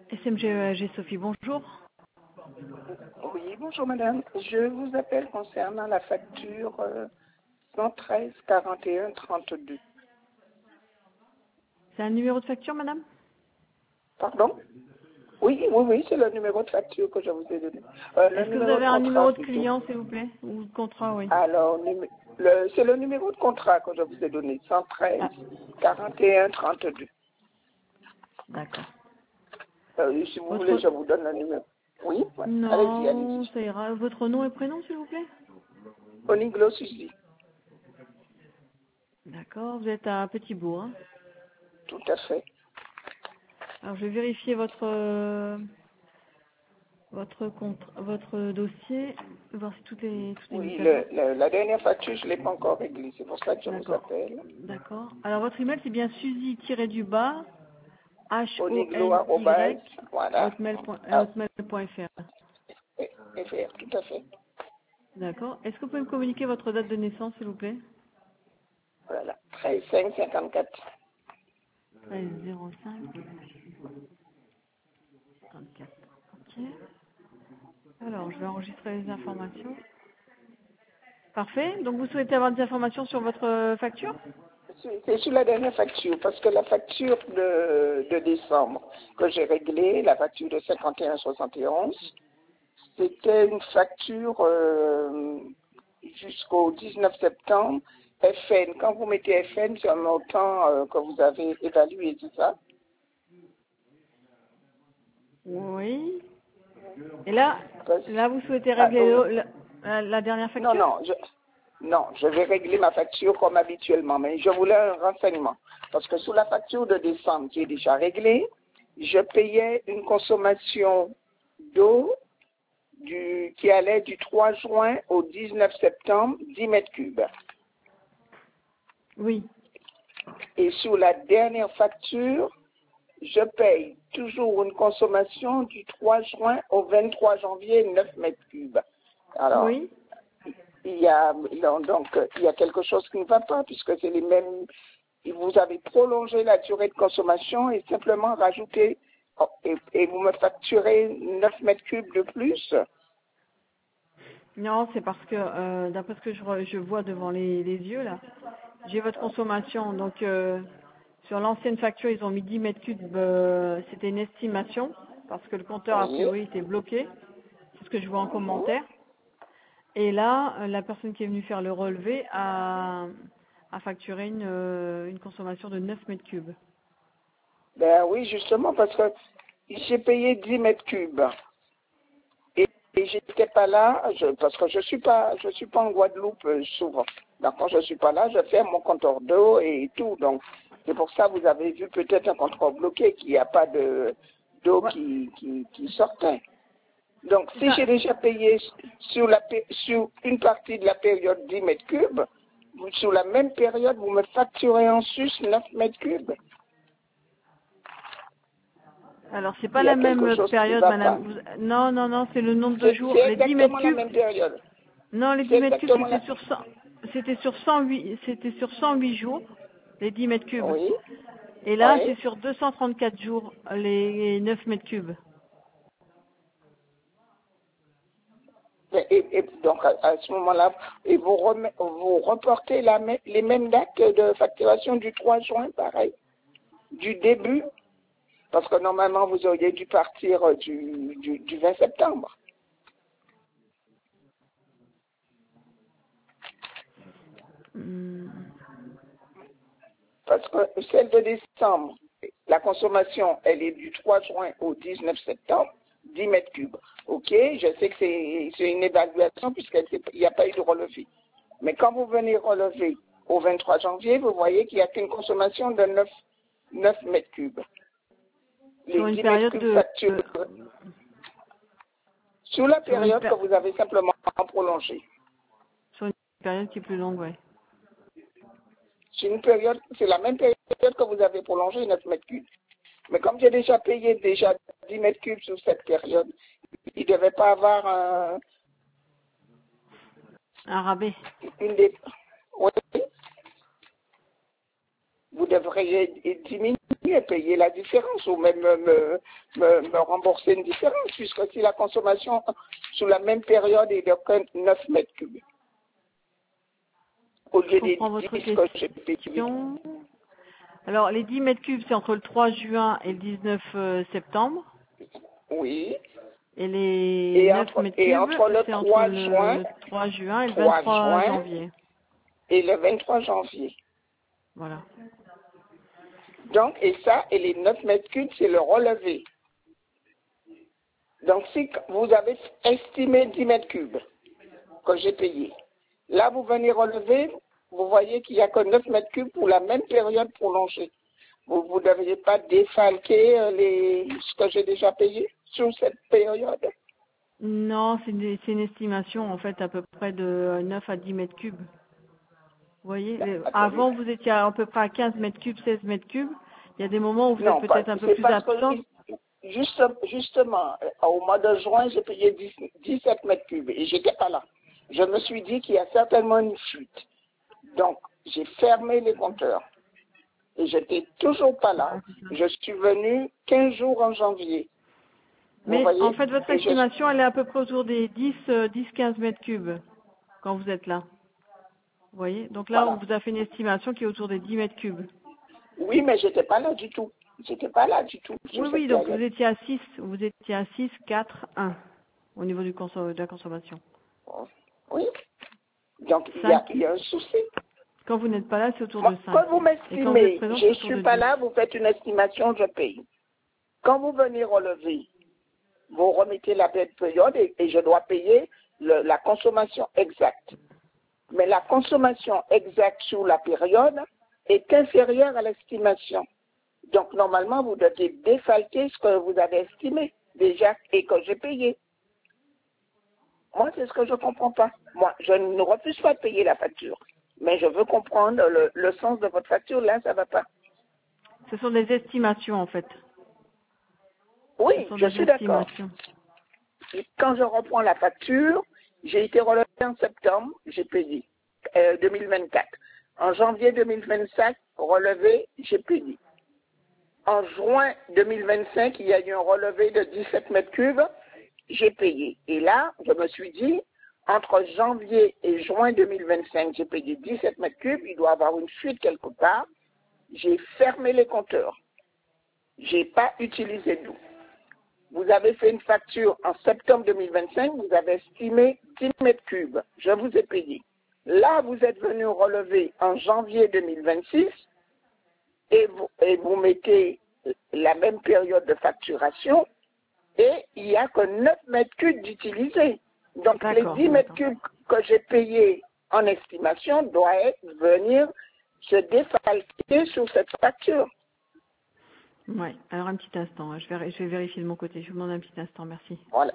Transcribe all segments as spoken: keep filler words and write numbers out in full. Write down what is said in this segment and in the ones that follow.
S M G E A G Sophie, bonjour. Oui, bonjour madame. Je vous appelle concernant la facture euh, cent treize quarante et un trente-deux. C'est un numéro de facture, madame? Pardon? Oui, oui, oui, c'est le numéro de facture que je vous ai donné. Euh, le Est-ce que vous numéro avez de un contrat numéro de plutôt. client, s'il vous plaît? Ou de contrat, oui. Alors, numé- le- c'est le numéro de contrat que je vous ai donné, cent treize Ah, quarante et un trente-deux. d'accord. Euh, si vous voulez, Votre... je vous donne le numéro. Oui, ouais. Allez-y, Non, allez-y. ça ira. Votre nom et prénom, s'il vous plaît? Oniglo Suzy. D'accord, vous êtes à Petit-Bourg, hein? Tout à fait. Alors, je vais vérifier votre... euh, votre compte, votre dossier, voir si tout est, tout est mis Oui, à jour. le- le- la dernière facture, je ne l'ai pas encore réglée. C'est pour ça que je vous D'accord. appelle. D'accord. Alors, votre email, c'est bien Suzy-du-bas, Oniglo, H-O-N-Y, arrobase, voilà. Ah, hotmail.fr. et- et faire, tout à fait. D'accord. Est-ce que vous pouvez me communiquer votre date de naissance, s'il vous plaît? Voilà. treize cinq cinquante-quatre. treize zéro cinq cinquante-quatre. Ok. Alors, je vais enregistrer les informations. Parfait. Donc, vous souhaitez avoir des informations sur votre euh, facture? C'est c'est sur la dernière facture, parce que la facture de, de décembre que j'ai réglée, la facture de cinquante et un soixante et onze, c'était une facture euh, jusqu'au dix-neuf septembre, F N. Quand vous mettez F N, c'est un montant euh, que vous avez évalué, c'est ça? Oui. Et là, Parce- là, vous souhaitez ah, régler donc, le- la, la- la dernière non, facture? non, je, non, je vais régler ma facture comme habituellement, mais je voulais un renseignement. Parce que sous la facture de décembre qui est déjà réglée, je payais une consommation d'eau du, qui allait du trois juin au dix-neuf septembre, dix mètres cubes. Oui. Et sous la dernière facture, je paye toujours une consommation du trois juin au vingt-trois janvier, neuf mètres cubes. Alors, Oui. il y a donc il y a quelque chose qui ne va pas puisque c'est les mêmes. Vous avez prolongé la durée de consommation et simplement rajouté oh, et, et vous me facturez neuf mètres cubes de plus. Non, c'est parce que, euh, d'après ce que je, re- je vois devant les, les yeux, là, j'ai votre consommation. Donc, euh, sur l'ancienne facture, ils ont mis dix mètres cubes. euh, C'était une estimation, parce que le compteur, a Oui. priori, était bloqué. C'est ce que je vois en Mhm. commentaire. Et là, euh, la personne qui est venue faire le relevé a, a facturé une, euh, une consommation de neuf mètres cubes. Ben oui, justement parce que j'ai payé dix mètres cubes et, et j'étais pas là je, parce que je suis pas je suis pas en Guadeloupe euh, souvent. Donc quand je suis pas là, je fais mon compteur d'eau et tout. Donc c'est pour ça que vous avez vu peut-être un compteur bloqué qu'il n'y a pas de d'eau Ouais. qui, qui, qui sortait. Donc si Ça, j'ai déjà payé sur la pé- sur une partie de la période dix mètres cubes, vous- sur la même période vous me facturez en sus neuf mètres cubes. alors, c'est pas Il y la a quelque même chose qui ne période, va madame. pas. Vous- non, non, non, c'est le nombre de C'est jours. c'est Les dix mètres exactement la cubes, même période. non, les C'est dix mètres cubes, exactement c'était la... sur cent, c'était sur cent huit, c'était sur cent huit jours, les dix mètres cubes. Oui, Et là, oui. c'est sur deux cent trente-quatre jours, les neuf mètres cubes. Et, et- et donc, à, à ce moment-là, et vous, remet- vous reportez la, mê- les mêmes dates de facturation du trois juin, pareil, du début, parce que normalement, vous auriez dû partir euh, du, du, du vingt septembre. Hmm. Parce que celle de décembre, la consommation, elle est du trois juin au dix-neuf septembre, dix mètres cubes. OK, je sais que c'est c'est une évaluation puisqu'il n'y a pas eu de relevé. Mais quand vous venez relever au vingt-trois janvier, vous voyez qu'il n'y a qu'une consommation de neuf neuf mètres cubes. Sur Les une dix mètres période cubes de, facturés euh, sur la sur une période que per- vous avez simplement prolongée. sur une période qui est plus longue, ouais. C'est une période, c'est la même période que vous avez prolongée, neuf mètres cubes. Mais comme j'ai déjà payé déjà dix mètres cubes sur cette période, il ne devait pas avoir un, Un rabais. une des... Oui, vous devriez diminuer et payer la différence ou même me, me, me, me rembourser une différence, puisque si la consommation sous la même période est de neuf mètres cubes, au lieu Je des comprends votre dix que j'ai payé. question. Alors, les dix mètres cubes, c'est entre le trois juin et le dix-neuf euh, septembre. Oui. Et les Et neuf entre, mètres et cubes, entre le c'est entre trois juin, le trois juin et le trois vingt-trois juin janvier. et le vingt-trois janvier. Voilà. Donc, et ça, et les neuf mètres cubes, c'est le relevé. Donc, si vous avez estimé dix mètres cubes que j'ai payé, là, vous venez relever, vous voyez qu'il n'y a que neuf mètres cubes pour la même période prolongée. Vous ne devriez pas défalquer euh, les, ce que j'ai déjà payé sur cette période. Non, c'est une, c'est une estimation, en fait, à peu près de neuf à dix mètres cubes. Vous voyez, les- Attendez. avant, vous étiez à, à peu près à quinze mètres cubes, seize mètres cubes. Il y a des moments où vous êtes Non, pas- peut-être un peu c'est plus parce que absent. juste, justement, euh, au mois de juin, j'ai payé dix dix-sept mètres cubes et j'étais pas là. Je me suis dit qu'il y a certainement une fuite. Donc, j'ai fermé les compteurs et j'étais toujours pas là. Ouais, c'est ça. Je suis venu quinze jours en janvier. Vous Mais en voyez? fait, votre Et je, estimation, elle est à peu près autour des dix, euh, dix, quinze mètres cubes quand vous êtes là. Vous voyez? Donc là, on voilà. vous a fait une estimation qui est autour des dix mètres cubes. Oui, mais j'étais pas là du tout. J'étais pas là du tout sur Oui, cette oui, donc vous période. étiez à six, vous étiez à six, quatre, un au niveau du conso- de la consommation. Oui. Donc, il y cinq. a, il y a un souci. Quand vous n'êtes pas là, c'est autour Moi, de cinq. quand vous Et quand vous êtes m'estimez, présent, je c'est ne autour suis de pas dix. là, vous faites une estimation, je paye. Quand vous venez relever, vous remettez la belle période et, et je dois payer le- la consommation exacte. Mais la consommation exacte sur la période est inférieure à l'estimation. Donc, normalement, vous devez défalquer ce que vous avez estimé déjà et que j'ai payé. Moi, c'est ce que je ne comprends pas. Moi, je ne refuse pas de payer la facture. Mais je veux comprendre le, le sens de votre facture. Là, ça ne va pas. Ce sont des estimations, en fait. Ce Oui, sont je des suis d'accord. estimations. Quand je reprends la facture, j'ai été relevé en septembre, j'ai payé euh, deux mille vingt-quatre. En janvier deux mille vingt-cinq, relevé, j'ai payé. En juin deux mille vingt-cinq, il y a eu un relevé de dix-sept mètres cubes, j'ai payé. Et là, je me suis dit, entre janvier et juin deux mille vingt-cinq, j'ai payé dix-sept mètres cubes, il doit y avoir une fuite quelque part. J'ai fermé les compteurs. J'ai pas utilisé d'eau. Vous avez fait une facture en septembre deux mille vingt-cinq, vous avez estimé dix mètres cubes. Je vous ai payé. Là, vous êtes venu relever en janvier deux mille vingt-six et vous, et vous mettez la même période de facturation et il n'y a que neuf mètres cubes d'utilisés. Donc, les D'accord, dix mètres d'accord. cubes que j'ai payés en estimation doivent venir se défalquer sur cette facture. Ouais. Alors, un petit instant. hein. Je vais, je vais vérifier de mon côté. Je vous demande un petit instant. Merci. Voilà.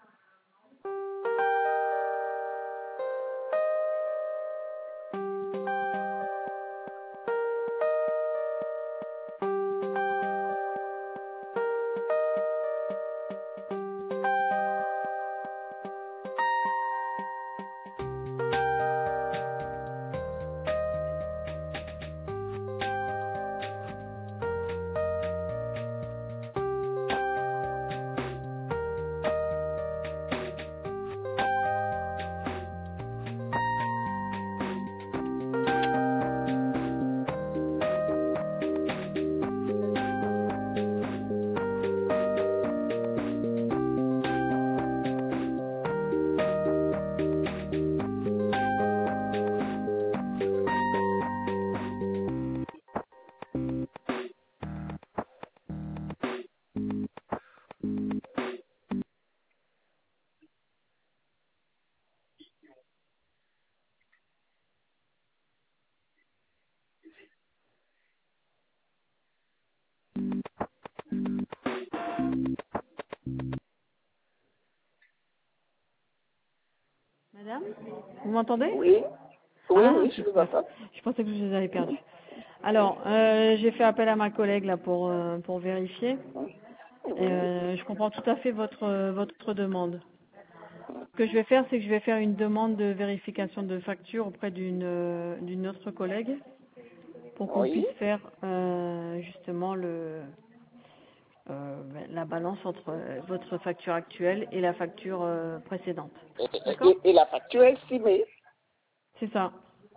Madame, vous m'entendez? Oui. Oui, Ah, oui, je ok. vous Merci. entends. Je pensais que je les avais perdus. Alors, euh, j'ai fait appel à ma collègue là pour euh, pour vérifier. Oui. Euh, je comprends tout à fait votre euh, votre demande. Ce que je vais faire, c'est que je vais faire une demande de vérification de facture auprès d'une euh, d'une autre collègue pour qu'on Oui. puisse faire euh, justement le euh, la balance entre euh, votre facture actuelle et la facture euh, précédente. Et, D'accord? et- et la facture estimée. C'est ça,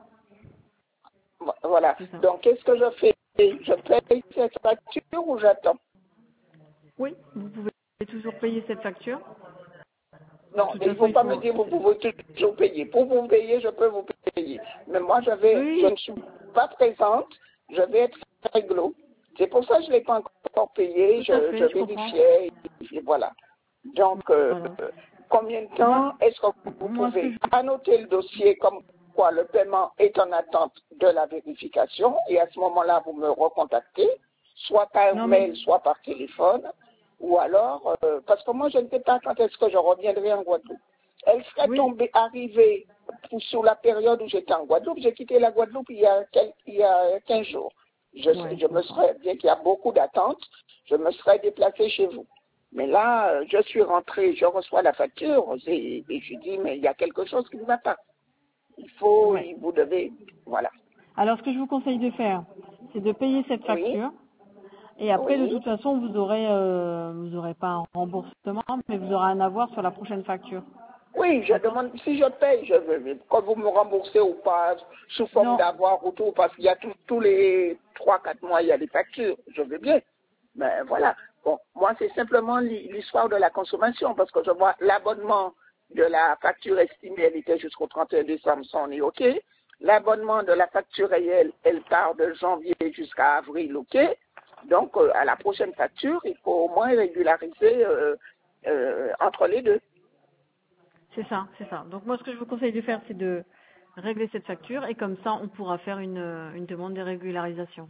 Vo- Voilà. c'est ça. Donc, qu'est-ce que je fais? Je paye cette facture ou j'attends? Oui, vous pouvez toujours payer cette facture. De Non, toute il ne façon, faut il pas me faut. dire vous pouvez toujours payer. Pour vous payer, je peux vous payer. Mais moi, je, vais, je Oui, ne suis pas présente. Je vais être réglo. C'est pour ça que je ne l'ai pas encore payé. tout à Je, je fait, je comprends. vérifiais. Et, et voilà. Donc, euh, Voilà. combien de Moi, temps est-ce que vous moi, ce que pouvez je annoter le dossier comme quoi le paiement est en attente de la vérification et à ce moment-là, vous me recontactez, soit par non mais mail, soit par téléphone, ou alors, euh, parce que moi, je ne sais pas quand est-ce que je reviendrai en Guadeloupe. Elle serait oui, tombée, arrivée pour- sur la période où j'étais en Guadeloupe. J'ai quitté la Guadeloupe il y a, quel- il y a quinze jours. Je, ouais, je je me comprends. serais, bien qu'il y a beaucoup d'attentes, je me serais déplacée chez vous. Mais là, euh, je suis rentrée, je reçois la facture et, et je dis, mais il y a quelque chose qui ne va pas. Il faut, Ouais. il- vous devez, voilà. Alors, ce que je vous conseille de faire, c'est de payer cette Oui, facture. Et après, de oui, toute façon, vous aurez, euh, vous aurez pas un remboursement, mais vous aurez un avoir sur la prochaine facture. oui, je D'accord? demande, si je paye, je veux, quand vous me remboursez ou pas, sous forme Non, d'avoir ou tout, parce qu'il y a tout- tous les trois, quatre mois, il y a des factures, je veux bien. Mais voilà. Bon, moi, c'est simplement l'hi- l'histoire de la consommation, parce que je vois l'abonnement de la facture estimée, elle était jusqu'au trente et un décembre, ça on est OK. L'abonnement de la facture réelle, elle part de janvier jusqu'à avril, OK. Donc, euh, à la prochaine facture, il faut au moins régulariser euh, euh, entre les deux. c'est ça, c'est ça. Donc moi, ce que je vous conseille de faire, c'est de régler cette facture et comme ça, on pourra faire une, euh, une demande de régularisation.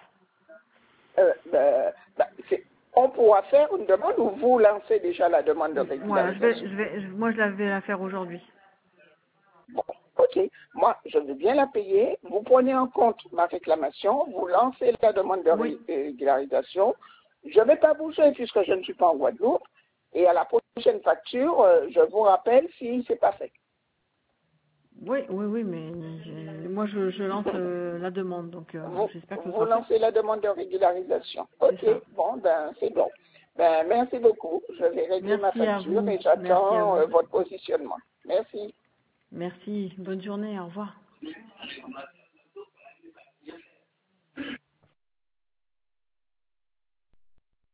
Euh, ben, ben, c'est- on pourra faire une demande ou vous lancez déjà la demande de Voilà, je vais, régularisation. je vais, je- moi, je la vais la faire aujourd'hui. Bon, ok. Moi, je veux bien la payer. Vous prenez en compte ma réclamation, vous lancez la demande de Oui, ré- régularisation. Je ne vais pas bouger puisque je ne suis pas en Guadeloupe. Et à la prochaine facture, euh, je vous rappelle si c'est pas fait. oui, oui, oui, mais je- moi, je, je lance euh, la demande, donc euh, Vous, j'espère que ce vous sera fait. lancez la demande de régularisation. C'est Ok, ça. bon, ben c'est bon. Ben, merci beaucoup. Je vais régler ma Merci à facture vous, et merci à j'attends vous. euh, votre positionnement. Merci. Merci, bonne journée, au revoir.